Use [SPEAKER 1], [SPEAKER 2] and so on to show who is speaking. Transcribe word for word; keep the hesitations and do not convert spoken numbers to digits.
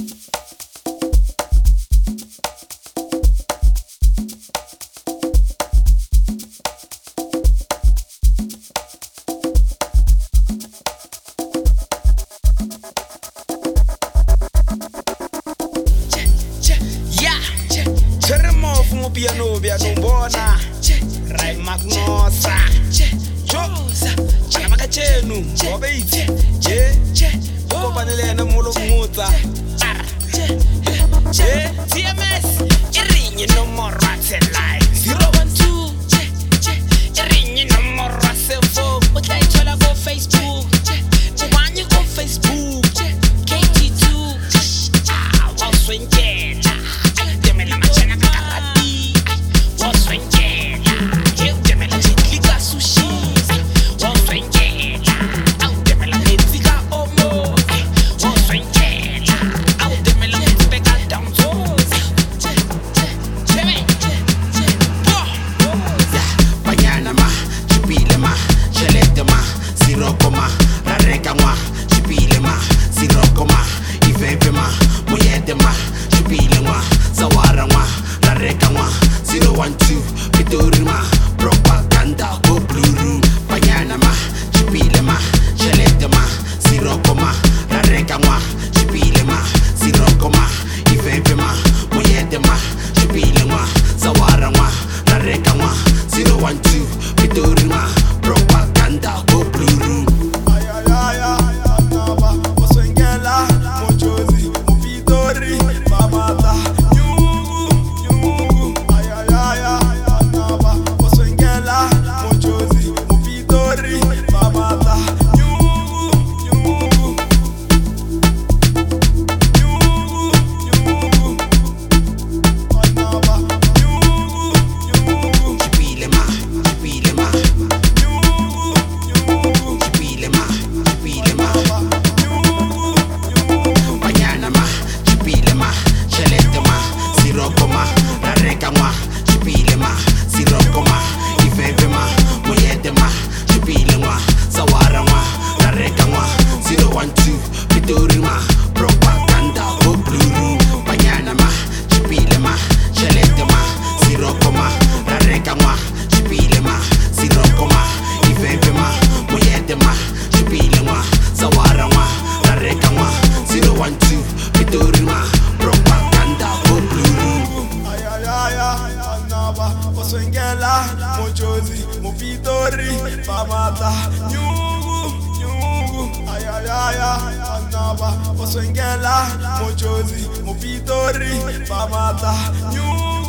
[SPEAKER 1] Piano, piano, bona. Rai Magnosa. Josa. Chanamaka chenu. Obeiti. Je. Uko panele na mulo muta. Je. T M S. Irinyi no more rats and lies. zero one two. Irinyi no more rats and folk. But I try to go Facebook. When you go Facebook. K T two. Ah, I'll swing it.
[SPEAKER 2] zero one two, Piturima, propaganda, go blue room, Panyanama, Chipilema, Chaletema, zero coma, La Recama, Chipilema, zero coma, Ifema, Moyetema, Chipilema, Zawarama, La Recama, zero one two, Piturima, propaganda, go blue room.
[SPEAKER 3] Mochozi, Mupitori, Pamata, Nyugu, Nyugu, Ayayaya, Anaba, Oswengela, Mochozi, Mupitori, Pamata, Nyugu.